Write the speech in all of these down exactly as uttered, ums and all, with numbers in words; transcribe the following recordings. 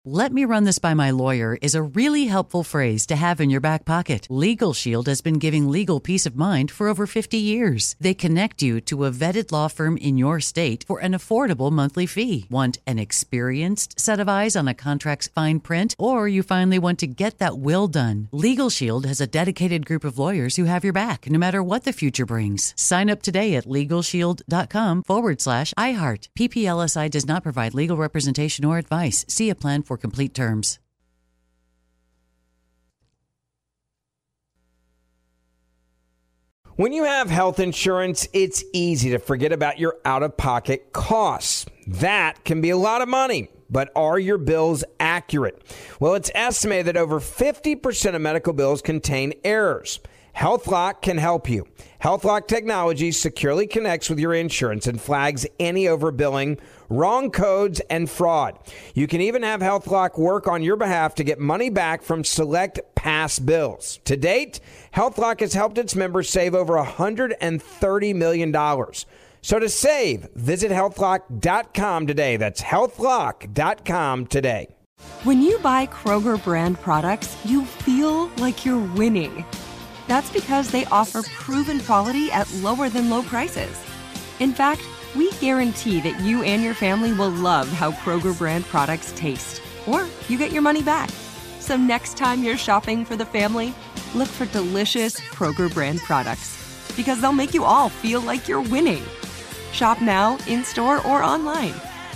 "Let me run this by my lawyer" is a really helpful phrase to have in your back pocket. Legal Shield has been giving legal peace of mind for over fifty years. They connect you to a vetted law firm in your state for an affordable monthly fee. Want an experienced set of eyes on a contract's fine print? Or you finally want to get that will done? Legal Shield has a dedicated group of lawyers who have your back, no matter what the future brings. Sign up today at LegalShield.com forward slash iHeart. P P L S I does not provide legal representation or advice. See a plan for complete terms. When you have health insurance, it's easy to forget about your out-of-pocket costs. That can be a lot of money, but are your bills accurate? Well, it's estimated that over fifty percent of medical bills contain errors. HealthLock can help you. HealthLock technology securely connects with your insurance and flags any overbilling, wrong codes, and fraud. You can even have HealthLock work on your behalf to get money back from select past bills. To date, HealthLock has helped its members save over one hundred thirty million dollars. So to save, visit health lock dot com today. That's health lock dot com today. When you buy Kroger brand products, you feel like you're winning. That's because they offer proven quality at lower than low prices. In fact, we guarantee that you and your family will love how Kroger brand products taste, or you get your money back. So next time you're shopping for the family, look for delicious Kroger brand products, because they'll make you all feel like you're winning. Shop now, in-store, or online.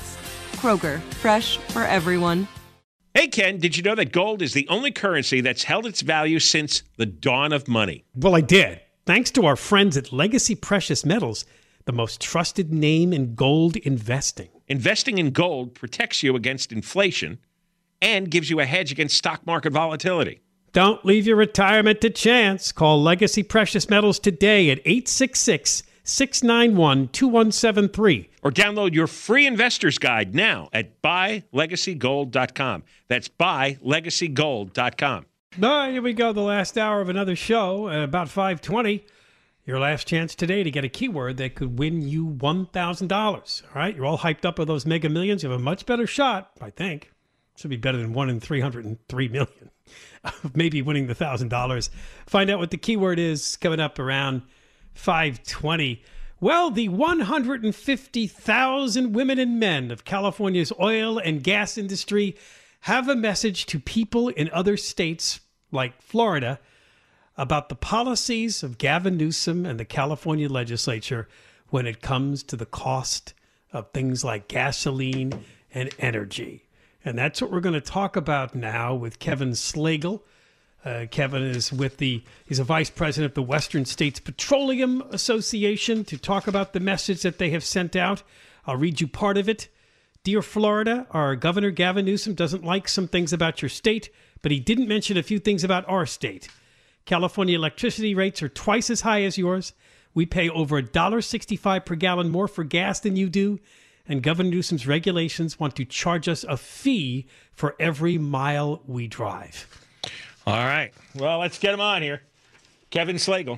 Kroger, fresh for everyone. Hey, Ken, did you know that gold is the only currency that's held its value since the dawn of money? Well, I did. Thanks to our friends at Legacy Precious Metals, the most trusted name in gold investing. Investing in gold protects you against inflation and gives you a hedge against stock market volatility. Don't leave your retirement to chance. Call Legacy Precious Metals today at eight six six, six nine one, two one seven three. Or download your free investor's guide now at buy legacy gold dot com. That's buy legacy gold dot com. All right, here we go, the last hour of another show at about five twenty. Your last chance today to get a keyword that could win you one thousand dollars. All right, you're all hyped up with those mega millions. You have a much better shot, I think. Should be better than one in three hundred three million. Maybe winning the one thousand dollars. Find out what the keyword is coming up around five twenty. Well, the one hundred fifty thousand women and men of California's oil and gas industry have a message to people in other states like Florida about the policies of Gavin Newsom and the California legislature when it comes to the cost of things like gasoline and energy. And that's what we're going to talk about now with Kevin Slagle. Uh, Kevin is with the, he's a vice president of the Western States Petroleum Association to talk about the message that they have sent out. I'll read you part of it. Dear Florida, our Governor Gavin Newsom doesn't like some things about your state, but he didn't mention a few things about our state. California electricity rates are twice as high as yours. We pay over one dollar sixty-five per gallon more for gas than you do. And Governor Newsom's regulations want to charge us a fee for every mile we drive. All right. Well, let's get him on here. Kevin Slagle.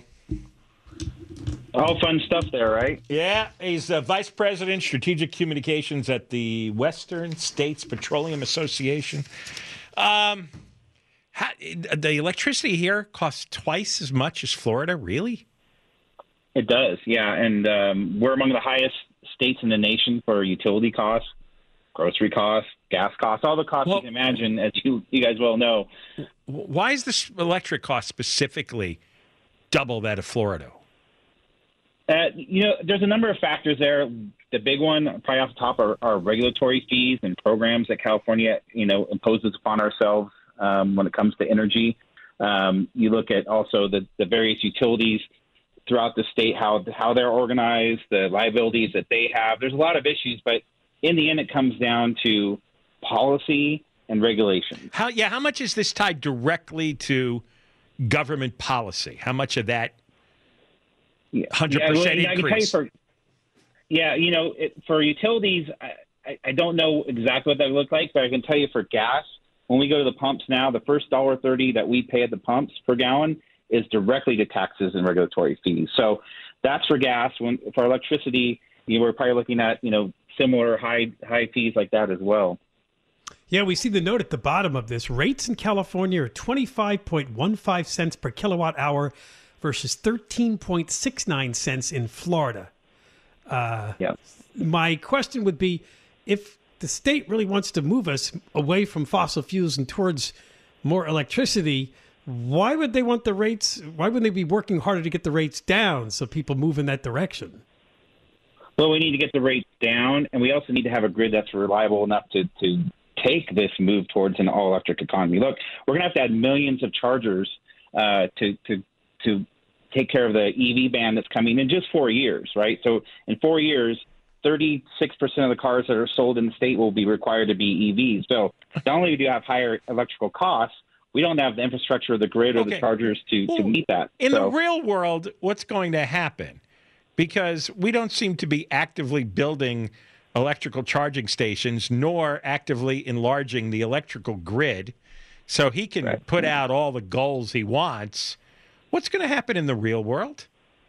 All fun stuff there, right? Yeah, he's uh, Vice President, Strategic Communications at the Western States Petroleum Association. Um, how, the electricity here costs twice as much as Florida, really? It does, yeah. And um, we're among the highest states in the nation for utility costs, grocery costs, gas costs, all the costs well, you can imagine, as you, you guys well know. Why is this electric cost specifically double that of Florida? Uh, you know, there's a number of factors there. The big one, probably off the top, are, are regulatory fees and programs that California, you know, imposes upon ourselves um, when it comes to energy. Um, you look at also the, the various utilities throughout the state, how how they're organized, the liabilities that they have. There's a lot of issues, but in the end, it comes down to policy and regulation. How yeah, how much is this tied directly to government policy? How much of that one hundred percent yeah, well, increase? For, yeah, you know, it, for utilities, I, I, I don't know exactly what that would look like, but I can tell you for gas, when we go to the pumps now, the first one dollar thirty that we pay at the pumps per gallon is directly to taxes and regulatory fees. So that's for gas. When for electricity, you know, we're probably looking at, you know, similar high high fees like that as well. Yeah, we see the note at the bottom of this. Rates in California are twenty-five point one five cents per kilowatt hour versus thirteen point six nine cents in Florida. Uh, yeah. My question would be, if the state really wants to move us away from fossil fuels and towards more electricity, why would they want the rates? Why wouldn't they be working harder to get the rates down so people move in that direction? Well, we need to get the rates down, and we also need to have a grid that's reliable enough to, to take this move towards an all-electric economy. Look, we're going to have to add millions of chargers uh, to, to to take care of the E V ban that's coming in just four years, right? So in four years, thirty-six percent of the cars that are sold in the state will be required to be E Vs. So not only do you have higher electrical costs, we don't have the infrastructure or the grid or Okay. the chargers to, Well, to meet that. In so, the real world, what's going to happen? Because we don't seem to be actively building electrical charging stations, nor actively enlarging the electrical grid, so he can Right. put out all the goals he wants. What's going to happen in the real world?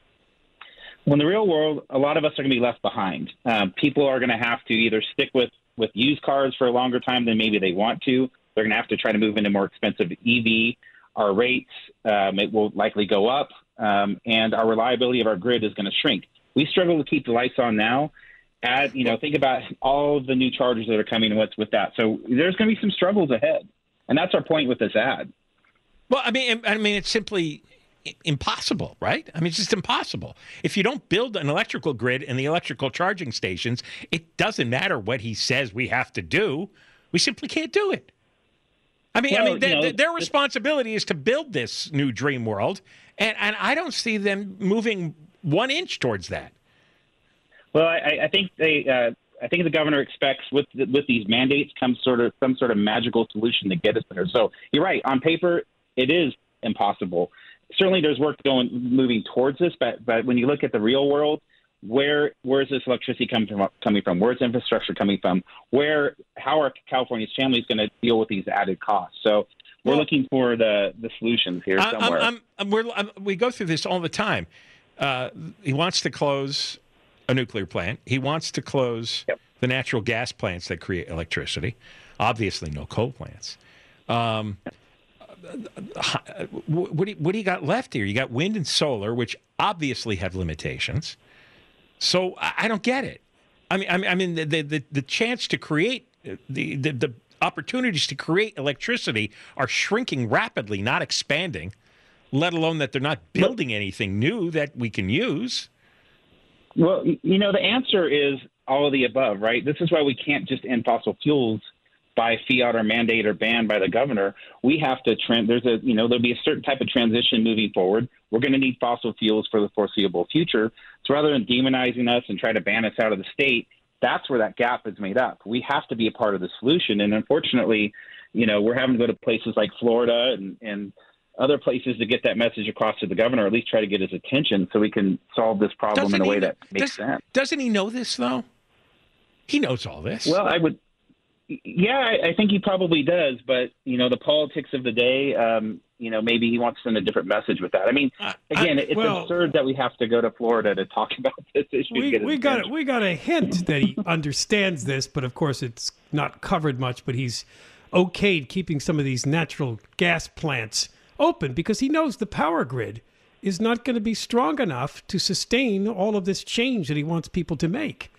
Well, in the real world, a lot of us are going to be left behind. Um, people are going to have to either stick with, with used cars for a longer time than maybe they want to. They're going to have to try to move into more expensive E V. Our rates, um, it will likely go up, um, and our reliability of our grid is going to shrink. We struggle to keep the lights on now. Add, you know, think about all of the new chargers that are coming and what's with that. So there's going to be some struggles ahead, and that's our point with this ad. Well, I mean, I mean, it's simply impossible, right? I mean, it's just impossible. If you don't build an electrical grid and the electrical charging stations, it doesn't matter what he says we have to do. We simply can't do it. I mean, Well, I mean, they, you know, their responsibility is to build this new dream world, and, and I don't see them moving one inch towards that. Well, I, I think they, uh, I think the governor expects with with these mandates comes sort of some sort of magical solution to get us there. So you're right. On paper, it is impossible. Certainly, there's work going moving towards this, but but when you look at the real world, where where is this electricity coming from? Coming from? Where's infrastructure coming from? Where how are California's families going to deal with these added costs? So we're Well, looking for the the solutions here I- somewhere. I'm, I'm, we're, I'm, we go through this all the time. Uh, he wants to close a nuclear plant. He wants to close Yep. the natural gas plants that create electricity. Obviously, no coal plants. Um, what do, you, what do you got left here? You got wind and solar, which obviously have limitations. So I, I don't get it. I mean, I mean, I mean, the the, the chance to create the, the the opportunities to create electricity are shrinking rapidly, not expanding. Let alone that they're not building anything new that we can use. Well, you know, the answer is all of the above, right? This is why we can't just end fossil fuels by fiat or mandate or ban by the governor. We have to, tra- there's a, you know, there'll be a certain type of transition moving forward. We're going to need fossil fuels for the foreseeable future. So rather than demonizing us and try to ban us out of the state, that's where that gap is made up. We have to be a part of the solution. And unfortunately, you know, we're having to go to places like Florida and, and other places to get that message across to the governor, or at least try to get his attention so we can solve this problem Doesn't in a he way kn- that makes does, sense. Doesn't he know this, though? He knows all this. Well, I would, yeah, I, I think he probably does. But, you know, the politics of the day, um, you know, maybe he wants to send a different message with that. I mean, Uh, again, I- it's well- absurd that we have to go to Florida to talk about this issue. to We, get his we got attention. we got a hint that he understands this, but of course it's not covered much. But he's okayed keeping some of these natural gas plants open because he knows the power grid is not going to be strong enough to sustain all of this change that he wants people to make.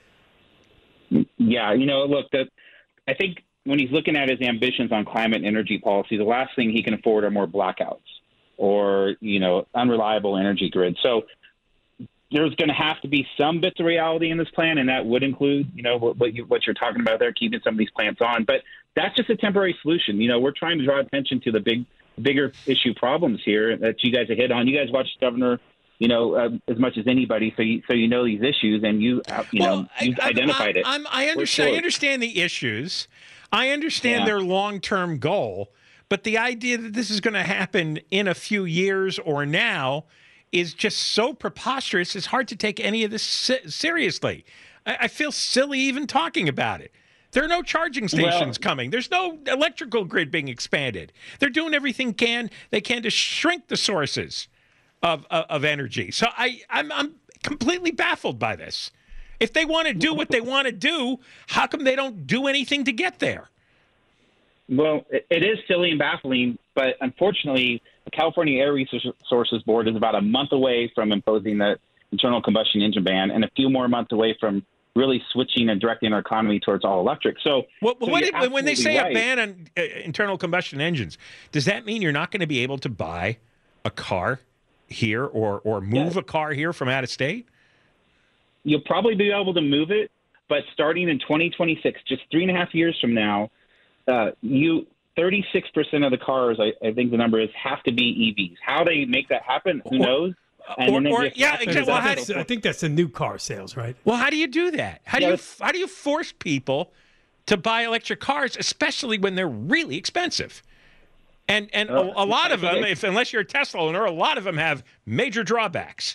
Yeah, you know, look, that I think when he's looking at his ambitions on climate and energy policy, the last thing he can afford are more blackouts or, you know, unreliable energy grid. So there's going to have to be some bits of reality in this plan, and that would include, you know, what what, you, what you're talking about there, keeping some of these plants on. But that's just a temporary solution. You know, we're trying to draw attention to the big, bigger issue problems here that you guys have hit on. You guys watch the governor, you know, uh, as much as anybody, so you so you know these issues, and you uh, you know I- you've I'm- identified I'm, it. I'm, I We're understand. I short. understand the issues. I understand Yeah. their long-term goal, but the idea that this is going to happen in a few years or now is just so preposterous. It's hard to take any of this se- seriously. I, I feel silly even talking about it. There are no charging stations Well- coming. There's no electrical grid being expanded. They're doing everything can they can to shrink the sources of of, of energy. So I I'm, I'm completely baffled by this. If they want to do what they want to do, how come they don't do anything to get there? Well, it, it is silly and baffling, but unfortunately, the California Air Resources Board is about a month away from imposing the internal combustion engine ban and a few more months away from really switching and directing our economy towards all electric. So, well, so what if, when they say right. a ban on uh, internal combustion engines, does that mean you're not going to be able to buy a car here or, or move yeah. a car here from out of state? You'll probably be able to move it, but starting in twenty twenty-six, just three and a half years from now, uh, you thirty-six percent of the cars, I, I think the number is, have to be E Vs. How they make that happen, who knows? And or, then or, yeah, exactly. Well, I, think, I think that's the new car sales, right? Well, how do you do that? How do yeah, you how do you force people to buy electric cars, especially when they're really expensive? And and uh, a, a lot of them, if unless you're a Tesla owner, a lot of them have major drawbacks.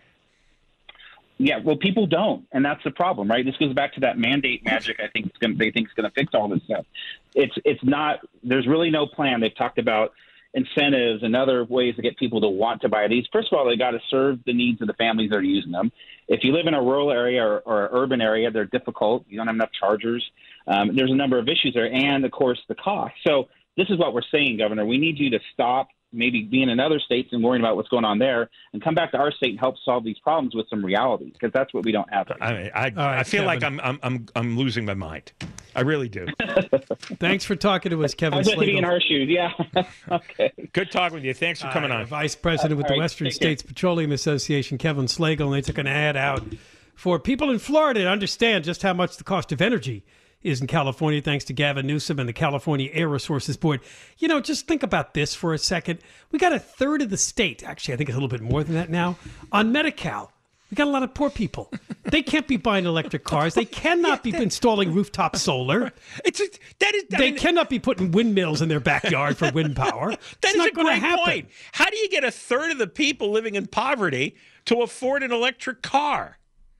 Yeah, well, people don't, and that's the problem, right? This goes back to that mandate magic. I think it's gonna, they think it's going to fix all this stuff. It's it's not. There's really no plan. They've talked about incentives and other ways to get people to want to buy these. First of all, they got to serve the needs of the families that are using them. If you live in a rural area or, or an urban area, they're difficult. You don't have enough chargers. Um, there's a number of issues there, and of course the cost. So this is what we're saying, Governor. We need you to stop maybe being in other states and worrying about what's going on there, and come back to our state and help solve these problems with some reality, because that's what we don't have. Right I mean, I, right, I feel Kevin. like I'm I'm I'm I'm losing my mind. I really do. Thanks for talking to us, Kevin. I was to be in our shoes. Yeah. Okay. Good talking with you. Thanks for coming uh, on. Vice President uh, with the right, Western States care. Petroleum Association, Kevin Slagle, and they took an ad out for people in Florida to understand just how much the cost of energy is in California, thanks to Gavin Newsom and the California Air Resources Board. You know, just think about this for a second. We got a third of the state, actually, I think it's a little bit more than that now, on Medi-Cal. We got a lot of poor people. They can't be buying electric cars. They cannot be installing rooftop solar. It's a, that is. I they mean, cannot be putting windmills in their backyard for wind power. That it's is not a going to great happen. point. How do you get a third of the people living in poverty to afford an electric car?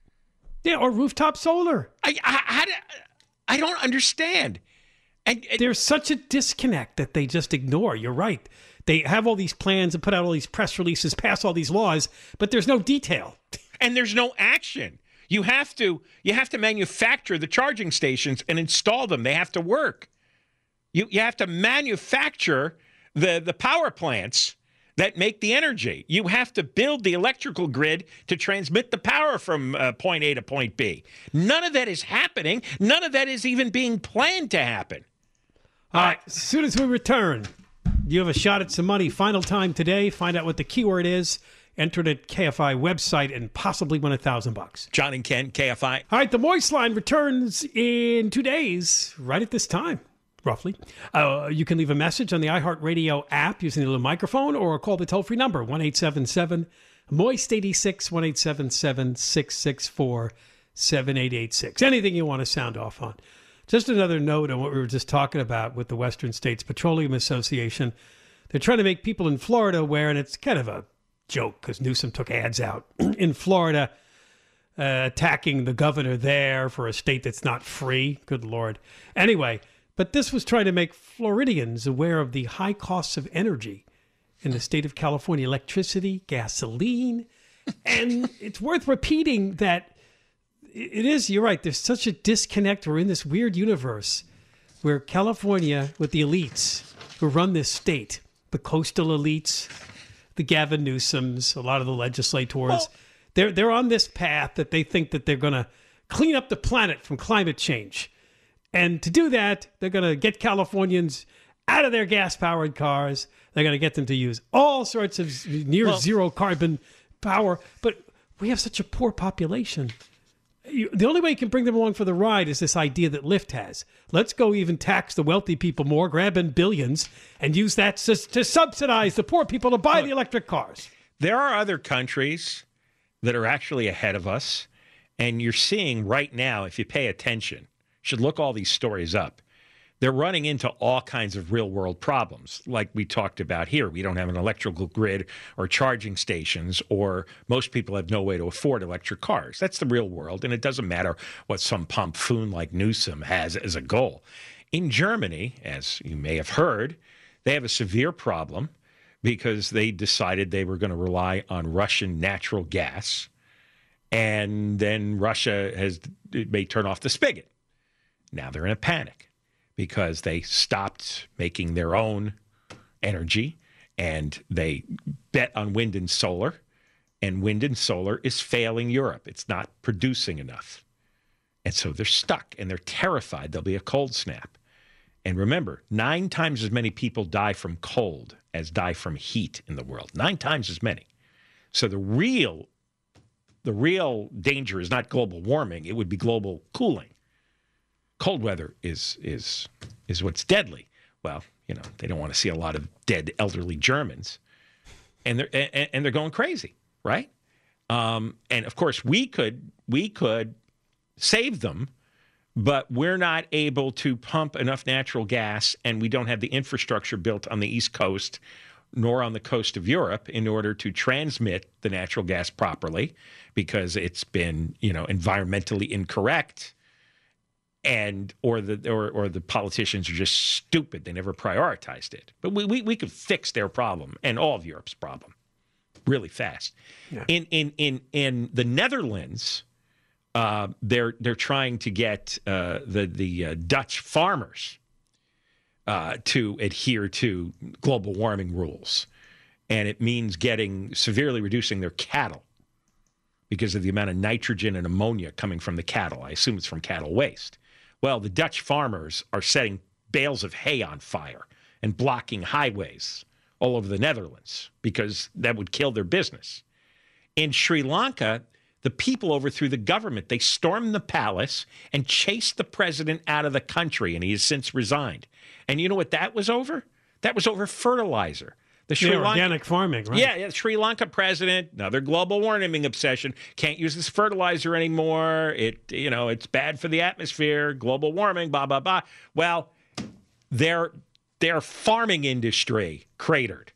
Yeah, or rooftop solar. I, I, how do, I don't understand. And, and there's such a disconnect that they just ignore. You're right. They have all these plans and put out all these press releases, pass all these laws, but there's no detail. And there's no action. You have to you have to manufacture the charging stations and install them. They have to work. You you have to manufacture the, the power plants that make the energy. You have to build the electrical grid to transmit the power from uh, point A to point B. None of that is happening. None of that is even being planned to happen. All right. As soon as we return, you have a shot at some money. Final time today. Find out what the keyword is. Enter it at K F I website and possibly win a thousand bucks. John and Ken, K F I. All right. The Moist Line returns in two days, right at this time. Roughly. Uh, you can leave a message on the iHeartRadio app using the little microphone or call the toll-free number, one eight seven seven, moist eighty-six, one eight seven seven, six six four, seven eight eight six. Anything you want to sound off on. Just another note on what we were just talking about with the Western States Petroleum Association. They're trying to make people in Florida aware, and it's kind of a joke because Newsom took ads out in Florida uh, attacking the governor there for a state that's not free. Good Lord. Anyway, but this was trying to make Floridians aware of the high costs of energy in the state of California, electricity, gasoline. And it's worth repeating that it is, you're right, there's such a disconnect. We're in this weird universe where California, with the elites who run this state, the coastal elites, the Gavin Newsoms, a lot of the legislators, well, they're, they're on this path that they think that they're going to clean up the planet from climate change. And to do that, they're going to get Californians out of their gas-powered cars. They're going to get them to use all sorts of near-zero well, carbon power. But we have such a poor population. You, the only way you can bring them along for the ride is this idea that Lyft has. Let's go even tax the wealthy people more, grab in billions, and use that to, to subsidize the poor people to buy the electric cars. There are other countries that are actually ahead of us. And you're seeing right now, if you pay attention, should look all these stories up. They're running into all kinds of real-world problems, like we talked about here. We don't have an electrical grid or charging stations, or most people have no way to afford electric cars. That's the real world, and it doesn't matter what some pompoon like Newsom has as a goal. In Germany, as you may have heard, they have a severe problem because they decided they were going to rely on Russian natural gas, and then Russia has may turn off the spigot. Now they're in a panic because they stopped making their own energy and they bet on wind and solar. And wind and solar is failing Europe. It's not producing enough. And so they're stuck and they're terrified there'll be a cold snap. And remember, nine times as many people die from cold as die from heat in the world. Nine times as many. So the real, the real danger is not global warming. It would be global cooling. Cold weather is is is what's deadly. Well, you know, they don't want to see a lot of dead elderly Germans, and they're and, and they're going crazy, right? Um, and of course, we could we could save them, but we're not able to pump enough natural gas, and we don't have the infrastructure built on the East Coast nor on the coast of Europe in order to transmit the natural gas properly, because it's been, you know, environmentally incorrect. And or the or or the politicians are just stupid. They never prioritized it. But we we, we could fix their problem and all of Europe's problem really fast. Yeah. In in in in the Netherlands, uh, they're they're trying to get uh, the the uh, Dutch farmers uh, to adhere to global warming rules, and it means getting severely reducing their cattle because of the amount of nitrogen and ammonia coming from the cattle. I assume it's from cattle waste. Well, the Dutch farmers are setting bales of hay on fire and blocking highways all over the Netherlands because that would kill their business. In Sri Lanka, the people overthrew the government. They stormed the palace and chased the president out of the country, and he has since resigned. And you know what that was over? That was over fertilizer. The Sri yeah, Lanka, organic farming, right? Yeah, yeah, Sri Lanka president, another global warming obsession, can't use this fertilizer anymore. It, you know, it's bad for the atmosphere, global warming, blah, blah, blah. Well, their, their farming industry cratered.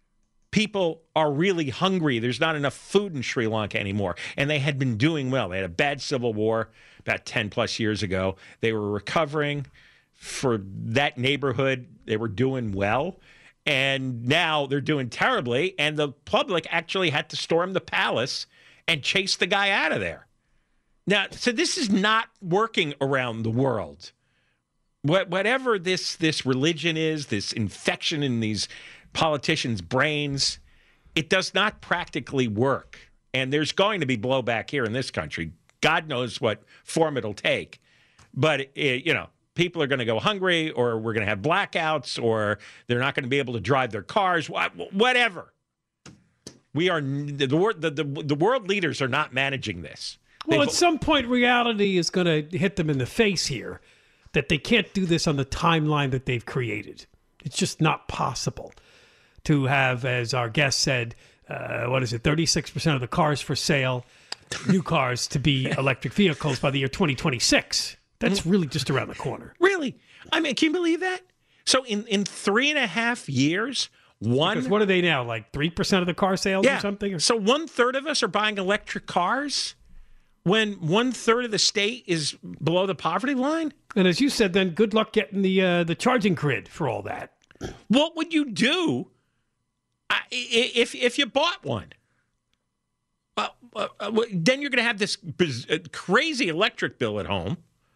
People are really hungry. There's not enough food in Sri Lanka anymore. And they had been doing well. They had a bad civil war about ten plus years ago. They were recovering. For that neighborhood, they were doing well. And now they're doing terribly, and the public actually had to storm the palace and chase the guy out of there. Now, so this is not working around the world. What, whatever this this religion is, this infection in these politicians' brains, it does not practically work. And there's going to be blowback here in this country. God knows what form it'll take. But, it, you know, people are going to go hungry, or we're going to have blackouts, or they're not going to be able to drive their cars, whatever. We are the, the, the, the world leaders are not managing this. Well, They've, at some point, reality is going to hit them in the face here, that they can't do this on the timeline that they've created. It's just not possible to have, as our guest said, uh, what is it, thirty-six percent of the cars for sale, new cars to be electric vehicles by the year twenty twenty-six. That's really just around the corner. Really? I mean, can you believe that? So in, in three and a half years, one... Because what are they now, like three percent of the car sales yeah. or something? Or? So one-third of us are buying electric cars when one-third of the state is below the poverty line? And as you said, then good luck getting the uh, the charging grid for all that. What would you do if, if you bought one? Uh, uh, then you're going to have this crazy electric bill at home.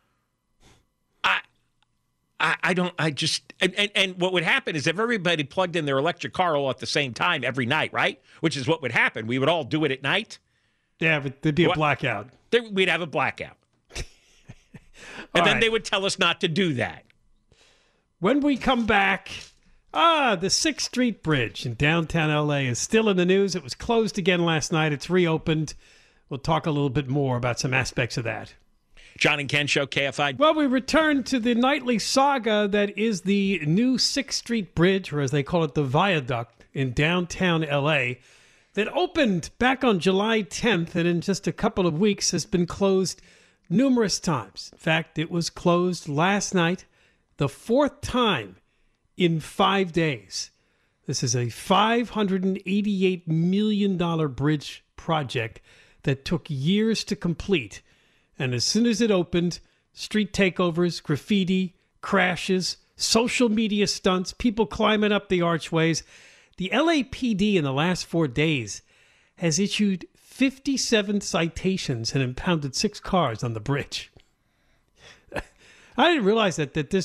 I, I, I don't, I just, and, and, and what would happen is if everybody plugged in their electric car all at the same time every night, right? Which is what would happen. We would all do it at night. Yeah, but there'd be a what? blackout. There, we'd have a blackout. and all then right. they would tell us not to do that. When we come back, ah, the sixth Street Bridge in downtown L A is still in the news. It was closed again last night. It's reopened. We'll talk a little bit more about some aspects of that. John and Ken Show, K F I. Well, we return to the nightly saga that is the new sixth Street Bridge, or as they call it, the Viaduct in downtown L A, that opened back on July tenth and in just a couple of weeks has been closed numerous times. In fact, it was closed last night, the fourth time in five days. This is a five hundred eighty-eight million dollars bridge project that took years to complete. And as soon as it opened, street takeovers, graffiti, crashes, social media stunts, people climbing up the archways. The L A P D in the last four days has issued fifty-seven citations and impounded six cars on the bridge. I didn't realize that that this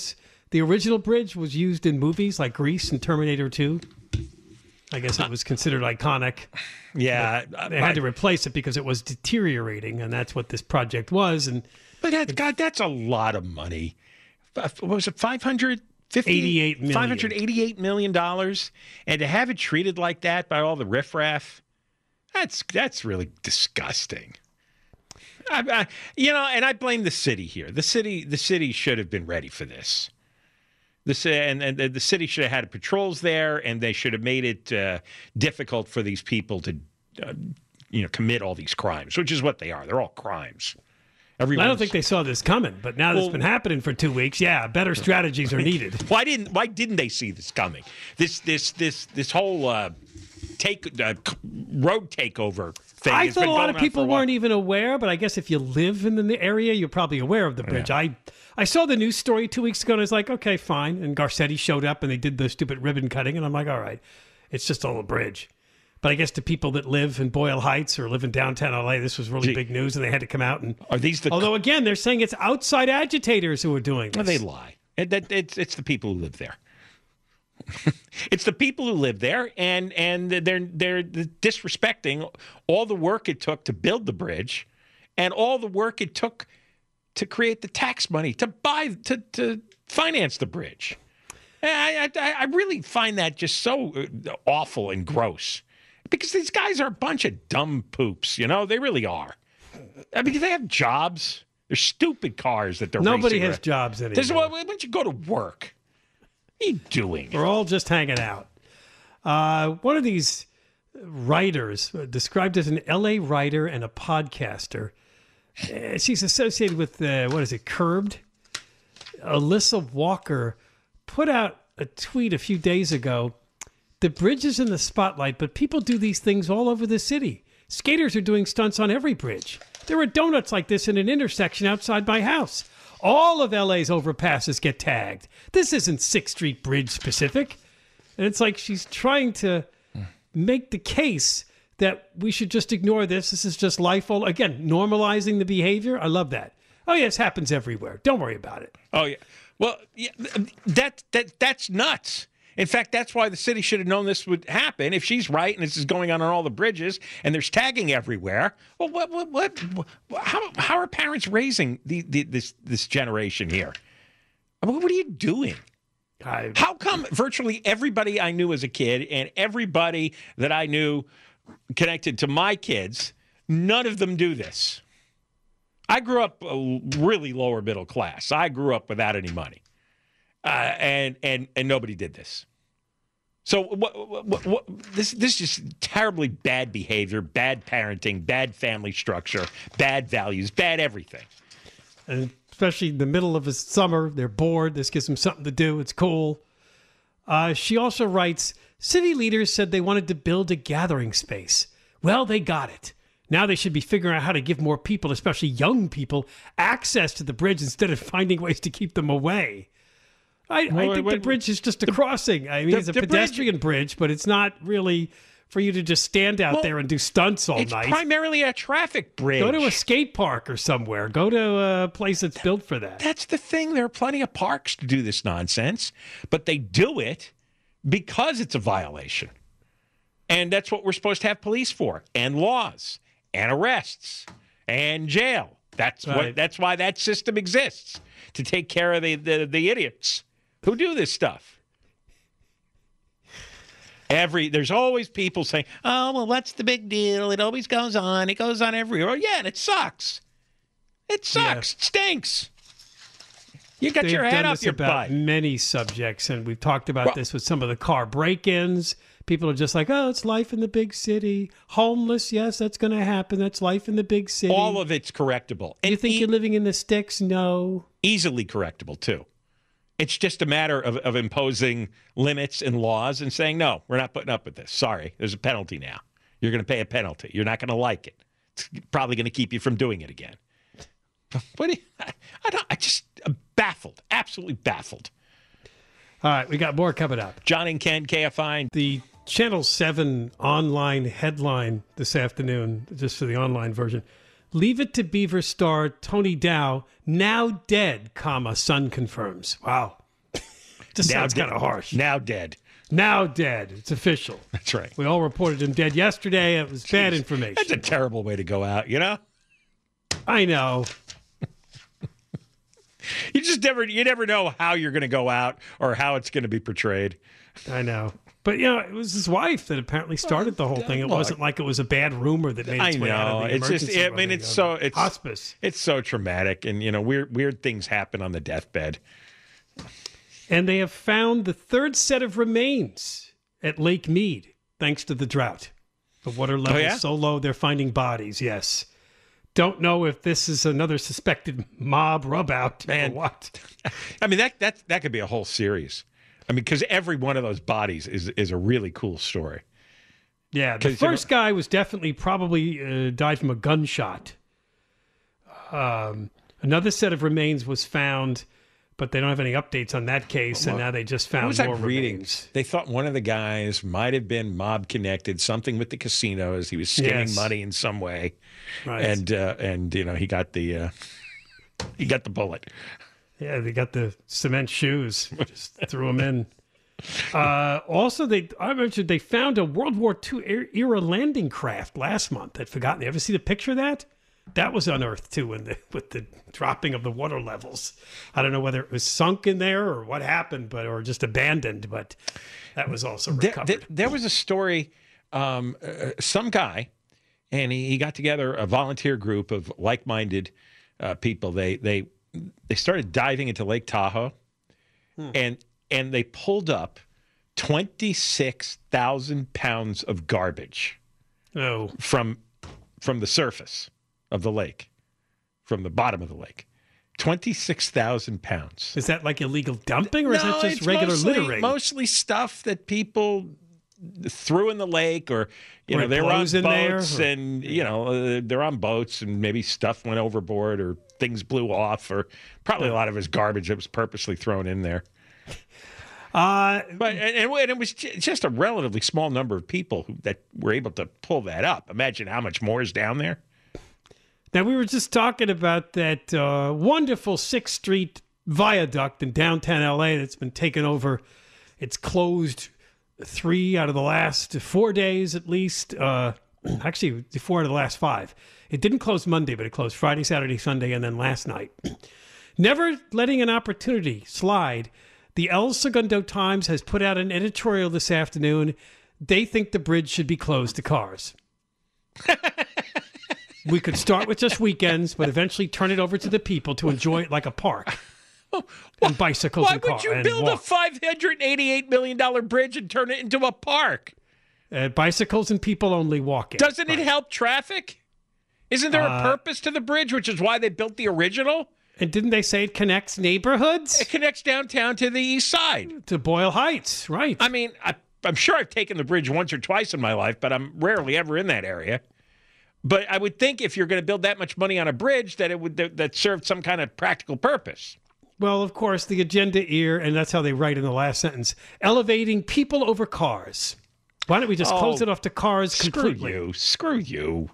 the original bridge was used in movies like Grease and Terminator two. I guess it was considered iconic. Yeah. They had to replace it because it was deteriorating, and that's what this project was. And But that, God, that's a lot of money. What was it, five hundred fifty eighty-eight million dollars. five hundred eighty-eight million dollars? And to have it treated like that by all the riffraff, that's that's really disgusting. I, I, you know, and I blame the city here. The city, the city should have been ready for this. The and, and the city should have had patrols there, and they should have made it uh, difficult for these people to, uh, you know, commit all these crimes, which is what they are. They're all crimes. Everyone's... I don't think they saw this coming, but now well, that's been happening for two weeks. Yeah, better strategies are needed. Why didn't Why didn't they see this coming? This this this this whole uh, take uh, road takeover thing. I thought a lot of people weren't even aware, but I guess if you live in the area, you're probably aware of the bridge. Yeah. I I saw the news story two weeks ago, and I was like, okay, fine. And Garcetti showed up, and they did the stupid ribbon cutting, and I'm like, all right, it's just all a bridge. But I guess to people that live in Boyle Heights or live in downtown L A, this was really Gee, big news, and they had to come out and. Are these the? Although again, they're saying it's outside agitators who are doing this. Well, they lie. It, it, it's it's the people who live there. It's the people who live there, and and they're they're disrespecting all the work it took to build the bridge, and all the work it took to create the tax money to buy to to finance the bridge. I I, I really find that just so awful and gross. Because these guys are a bunch of dumb poops, you know? They really are. I mean, they have jobs. They're stupid cars that they're Nobody racing has around. jobs anymore. This is why, why don't you go to work? What are you doing? We're all just hanging out. Uh, one of these writers, uh, described as an L A writer and a podcaster, uh, she's associated with, uh, what is it, Curbed? Alyssa Walker put out a tweet a few days ago. The bridge is in the spotlight, but people do these things all over the city. Skaters are doing stunts on every bridge. There are donuts like this in an intersection outside my house. All of L A's overpasses get tagged. This isn't sixth Street Bridge specific. And it's like she's trying to make the case that we should just ignore this. This is just life. All again, normalizing the behavior. I love that. Oh, yes, happens everywhere. Don't worry about it. Oh, yeah. Well, yeah, that that that's nuts. In fact, that's why the city should have known this would happen. If she's right and this is going on on all the bridges and there's tagging everywhere, well, what, what, what, how, how are parents raising the, the, this this generation here? I mean, what are you doing? I, how come virtually everybody I knew as a kid and everybody that I knew connected to my kids, none of them do this? I grew up a really lower middle class. I grew up without any money. Uh, and and and nobody did this. So what, what, what, this this is just terribly bad behavior, bad parenting, bad family structure, bad values, bad everything. And especially in the middle of a summer, they're bored. This gives them something to do. It's cool. Uh, she also writes, city leaders said they wanted to build a gathering space. Well, they got it. Now they should be figuring out how to give more people, especially young people, access to the bridge instead of finding ways to keep them away. I, well, I think wait, the bridge is just a the, crossing. I mean, the, it's a the pedestrian bridge, bridge, but it's not really for you to just stand out well, there and do stunts all it's night. It's primarily a traffic bridge. Go to a skate park or somewhere. Go to a place that's that, built for that. That's the thing. There are plenty of parks to do this nonsense, but they do it because it's a violation. And that's what we're supposed to have police for, and laws, and arrests, and jail. That's right. what. That's why that system exists, to take care of the, the, the idiots who do this stuff. Every there's always people saying, "Oh, well, what's the big deal? It always goes on. It goes on everywhere." Yeah, and it sucks. It sucks. Yeah. It stinks. You got They've your head done up this your about butt. Many subjects, and we've talked about well, this with some of the car break-ins. People are just like, "Oh, it's life in the big city. Homeless, yes, that's going to happen. That's life in the big city." All of it's correctable. You and think e- you're living in the sticks? No. Easily correctable too. It's just a matter of, of imposing limits and laws and saying, no, we're not putting up with this. Sorry, there's a penalty now. You're going to pay a penalty. You're not going to like it. It's probably going to keep you from doing it again. What do you, I, I don't. I just I'm baffled, absolutely baffled. All right, we got more coming up. John and Ken, K F I. The Channel seven online headline this afternoon, just for the online version. Leave It to Beaver star Tony Dow, now dead, comma, son confirms. Wow. Just now sounds dead. kind of harsh. Now dead. Now dead. It's official. That's right. We all reported him dead yesterday. It was bad information. That's a terrible way to go out, you know? I know. You just never you never know how you're going to go out or how it's going to be portrayed. I know. But, you know, it was his wife that apparently started the whole thing. It Look, wasn't like it was a bad rumor that made its I way out know. of the It's just emergency I mean room, it's you so know, it's hospice. It's so traumatic and you know weird weird things happen on the deathbed. And they have found the third set of remains at Lake Mead, thanks to the drought. The water level yeah? is so low, they're finding bodies, yes. Don't know if this is another suspected mob rub-out Man. or what. I mean that that that could be a whole series. I mean because every one of those bodies is is a really cool story. Yeah, the 'Cause, you know- first guy was definitely probably uh, died from a gunshot. Um, another set of remains was found, but they don't have any updates on that case, and now they just What found was I more reading? remains. They thought one of the guys might have been mob connected, something with the casinos. He was skimming Yes. money in some way, Right. and uh, and you know he got the uh, he got the bullet. Yeah, they got the cement shoes. Just threw them in. Uh, also, they I mentioned they found a World War Two er- era landing craft last month. I'd forgotten. You ever see the picture of that? That was unearthed too, in the, with the dropping of the water levels. I don't know whether it was sunk in there or what happened, but or just abandoned. But that was also There, recovered. there, there was a story. Um, uh, some guy, and he, he got together a volunteer group of like-minded uh, people. They they they started diving into Lake Tahoe, Hmm. and and they pulled up twenty-six thousand pounds of garbage oh, from from the surface of the lake, from the bottom of the lake. twenty-six thousand pounds. is that like illegal dumping, or is No, that just it's regular mostly, littering? Mostly stuff that people threw in the lake, or you Or know it they were on blows in there, boats, or- and you know uh, they're on boats, and maybe stuff went overboard, or things blew off, or probably a lot of it was garbage that was purposely thrown in there. Uh, But and, and it was ju- just a relatively small number of people who, that were able to pull that up. Imagine how much more is down there. Now, we were just talking about that uh, wonderful sixth Street viaduct in downtown L A that's been taken over. It's closed three out of the last four days at least. Uh, actually, four out of the last five. It didn't close Monday, but it closed Friday, Saturday, Sunday, and then last night. Never letting an opportunity slide, the El Segundo Times has put out an editorial this afternoon. They think the bridge should be closed to cars. We could start with just weekends, but eventually turn it over to the people to enjoy it like a park. And bicycles Why and cars. would you build a five hundred eighty-eight million dollars bridge and turn it into a park? Uh, bicycles and people only walking. Doesn't it help traffic? Isn't there a Uh, purpose to the bridge, which is why they built the original? And didn't they say it connects neighborhoods It connects downtown to the east side. to Boyle Heights? Right. I mean, I, I'm sure I've taken the bridge once or twice in my life, but I'm rarely ever in that area. But I would think if you're going to build that much money on a bridge, that it would that, that served some kind of practical purpose. Well, of course, the agenda here, and that's how they write in the last sentence, elevating people over cars. Why don't we just close Oh, it off to cars Screw completely? you. Screw you.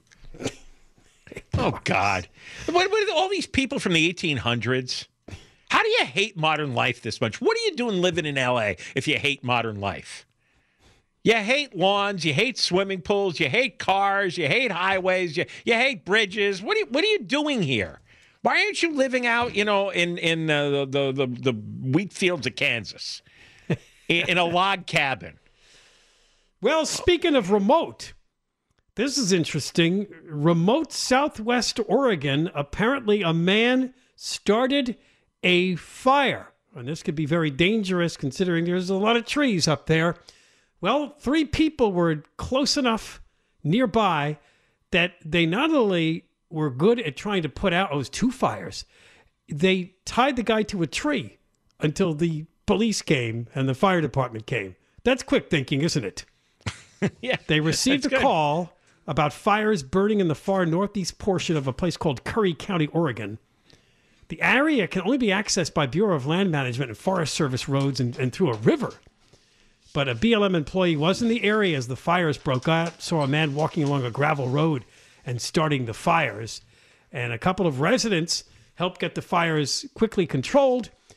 Oh, God. What, what are all these people from the eighteen hundreds? How do you hate modern life this much? What are you doing living in L A if you hate modern life? You hate lawns, you hate swimming pools, you hate cars, you hate highways, you, you hate bridges. What are you, what are you doing here? Why aren't you living out, you know, in in uh, the, the the the wheat fields of Kansas, in, in a log cabin? Well, speaking of remote, this is interesting. Remote Southwest Oregon, apparently a man started a fire. And this could be very dangerous considering there's a lot of trees up there. Well, three people were close enough nearby that they not only were good at trying to put out, oh, it was two fires, they tied the guy to a tree until the police came and the fire department came. That's quick thinking, isn't it? Yeah, They received a that's good. call about fires burning in the far northeast portion of a place called Curry County, Oregon. The area can only be accessed by Bureau of Land Management and Forest Service roads and, and through a river. But a B L M employee was in the area as the fires broke out, saw a man walking along a gravel road and starting the fires. And a couple of residents helped get the fires quickly controlled.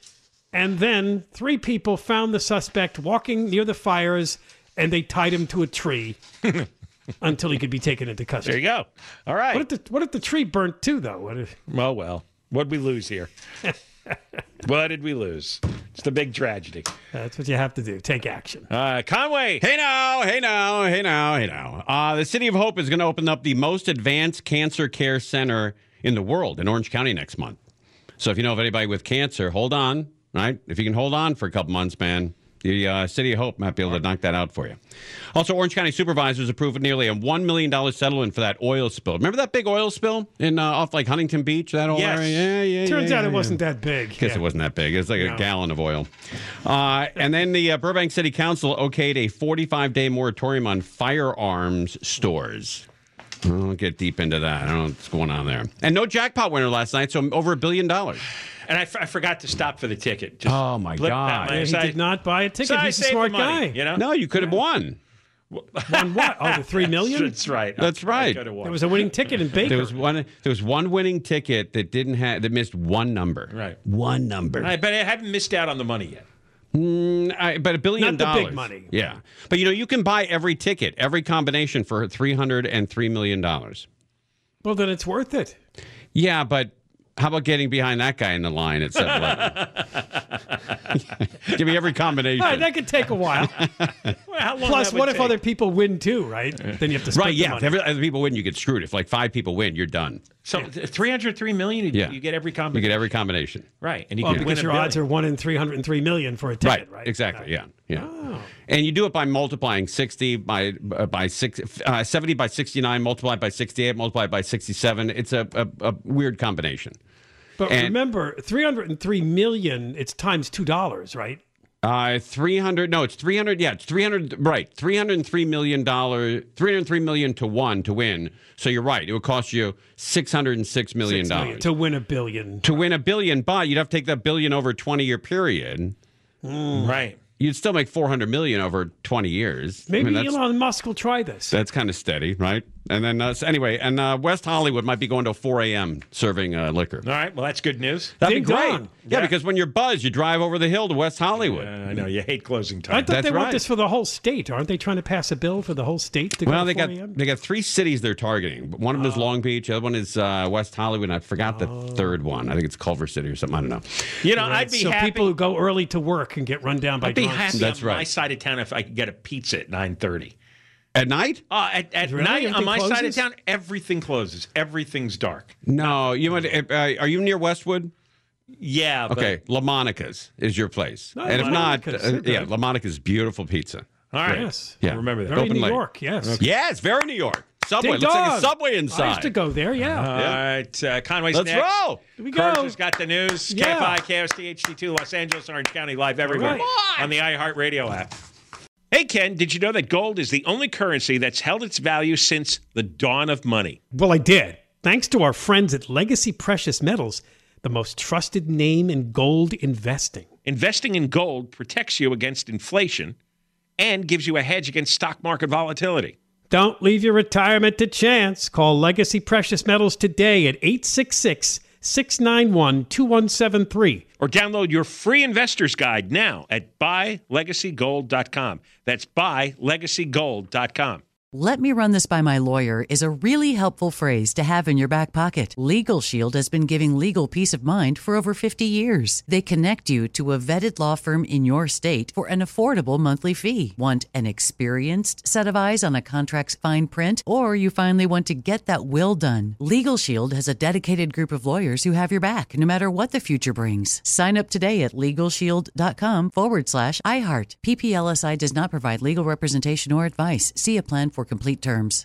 And then three people found the suspect walking near the fires, and they tied him to a tree until he could be taken into custody. There you go. All right. What if the, what if the tree burnt too, though? What if... Well, well. What'd we lose here? What did we lose? It's the big tragedy. That's what you have to do. Take action. Uh, Conway. Hey now, hey now, hey now, hey now. Uh, the City of Hope is going to open up the most advanced cancer care center in the world in Orange County next month. So if you know of anybody with cancer, hold on, right? If you can hold on for a couple months, man, the uh, City of Hope might be able to knock that out for you. Also, Orange County supervisors approved nearly a one million dollars settlement for that oil spill. Remember that big oil spill in uh, off like Huntington Beach? That whole Yes. area? Yeah, yeah, Turns yeah, out yeah, it wasn't yeah. that big. Guess Yeah. it wasn't that big. It's like No. a gallon of oil. Uh, and then the uh, Burbank City Council okayed a forty-five day moratorium on firearms stores. I won't get deep into that. I don't know what's going on there. And no jackpot winner last night, so over a billion dollars. And I, f- I forgot to stop for the ticket. Just Oh, my blip God. that Yeah, way. he So I- did not buy a ticket. So I He's a saved smart the money, guy. You know? No, you could have won. Won what? Oh, the three million? That's right. That's I right. could have won. There was a winning ticket in Baker. There was one. There was one winning ticket that didn't have that missed one number. Right. One number. I bet I haven't missed out on the money yet. Mm, I, but a billion Not the dollars. big money. Yeah. But you know, you can buy every ticket, every combination for three hundred and three million dollars. Well, then it's worth it. Yeah, but how about getting behind that guy in the line at seven eleven? Give me every combination. All right, that could take a while. Well, how long Plus, that would what if take? other people win too, right? Then you have to split Right, the yeah. If money. every, other people win, you get screwed. If like five people win, you're done. So three hundred three million. You, Yeah. you get every You combination. get every combination. Right, and you Well, can win because a your billion. odds are one in three hundred and three million for a ticket, right? Exactly. Yeah. Yeah. And you do it by multiplying sixty by uh, by six, uh, seventy by sixty-nine, multiplied by sixty-eight, multiplied by sixty-seven. It's a, a, a weird combination. But And- remember, three hundred and three million. It's times two dollars, right? Uh, three hundred. No, it's three hundred. Yeah, it's three hundred. Right, three hundred and three million dollars. Three hundred three million to one to win. So you're right. It would cost you six hundred and six million Six million dollars to win a billion. to win a billion. But you'd have to take that billion over a twenty year period. Right. You'd still make four hundred million over twenty years. I Maybe mean, that's, Elon Musk will try this. that's kind of steady, right? And then uh, so anyway, and uh, West Hollywood might be going to four a.m. serving uh, liquor. All right. Well, that's good news. That'd Ding be great. dong. Yeah, Yeah. because when you're buzzed, you drive over the hill to West Hollywood. Uh, I know you hate closing I time. thought That's they want right. this for the whole state. Aren't they trying to pass a bill for the whole state to Well, go they to got four a.m.? they got three cities they're targeting. One of them is Long Beach. The other one is uh, West Hollywood. And I forgot the third one. I think it's Culver City or something. I don't know. You know, I'd be so happy. people who go early to work can get run down by I'd be drunks. happy That's on my right. side of town if I could get a pizza at nine thirty. At night? Uh, at at Really? night on Everything my side of closes? town, everything closes. Everything's dark. No. You went. Uh, are you near Westwood? Yeah. But, Okay, La Monica's is your place. No, and if La not, Monica's, uh, they're yeah, good. La Monica's beautiful pizza. All right. Yes. Yeah. Remember that. Very Open New late. York, yes. Yeah, it's very New York. Subway. Ding Looks like a dong. subway I inside. used to go there, yeah. All right. Uh, Conway's Let's next. roll. Here we Kurtz go. has got the news. Yeah. K F I, K O S T, H D two, Los Angeles, Orange County, live everywhere right. on the iHeartRadio app. Hey, Ken, did you know that gold is the only currency that's held its value since the dawn of money? Well, I did. Thanks to our friends at Legacy Precious Metals, the most trusted name in gold investing. Investing in gold protects you against inflation and gives you a hedge against stock market volatility. Don't leave your retirement to chance. Call Legacy Precious Metals today at eight six six, six nine one, two one seven three. Or download your free investor's guide now at buy legacy gold dot com. That's buy legacy gold dot com. Let me run this by my lawyer is a really helpful phrase to have in your back pocket. Legal Shield has been giving legal peace of mind for over fifty years. They connect you to a vetted law firm in your state for an affordable monthly fee. Want an experienced set of eyes on a contract's fine print? Or you finally want to get that will done? Legal Shield has a dedicated group of lawyers who have your back, no matter what the future brings. Sign up today at LegalShield.com forward slash iHeart. P P L S I does not provide legal representation or advice. See a plan for complete terms.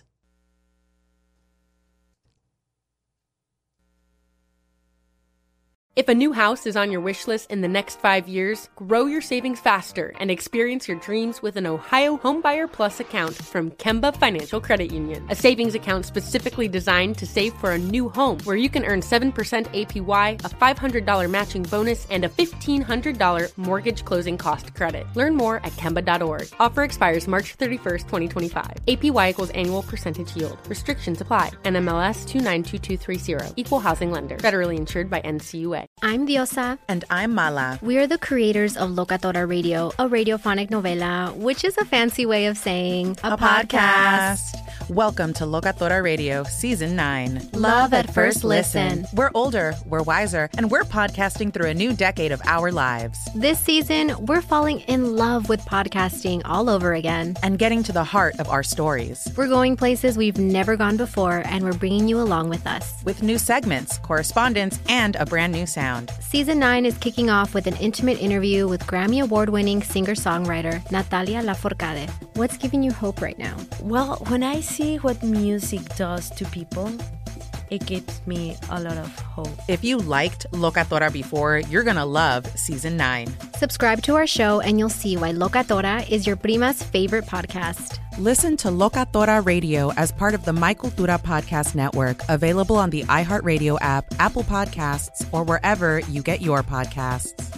If a new house is on your wish list in the next five years, grow your savings faster and experience your dreams with an Ohio Homebuyer Plus account from Kemba Financial Credit Union. A savings account specifically designed to save for a new home where you can earn seven percent A P Y, a five hundred dollars matching bonus, and a fifteen hundred dollars mortgage closing cost credit. Learn more at Kemba dot org. Offer expires March thirty-first, twenty twenty-five. A P Y equals annual percentage yield. Restrictions apply. N M L S two nine two two three zero. Equal housing lender. Federally insured by N C U A. I'm Diosa. And I'm Mala. We are the creators of Locatora Radio, a radiophonic novela, which is a fancy way of saying a, a podcast. podcast. Welcome to Locatora Radio Season nine. Love at first listen. We're older, we're wiser, and we're podcasting through a new decade of our lives. This season, we're falling in love with podcasting all over again. And getting to the heart of our stories. We're going places we've never gone before, and we're bringing you along with us. With new segments, correspondence, and a brand new sound. Season nine is kicking off with an intimate interview with Grammy Award-winning singer-songwriter Natalia Lafourcade. What's giving you hope right now? Well, when I see what music does to people, it gives me a lot of hope. If you liked Locatora before, you're going to love Season nine. Subscribe to our show and you'll see why Locatora is your prima's favorite podcast. Listen to Locatora Radio as part of the My Cultura Podcast Network, available on the iHeartRadio app, Apple Podcasts, or wherever you get your podcasts.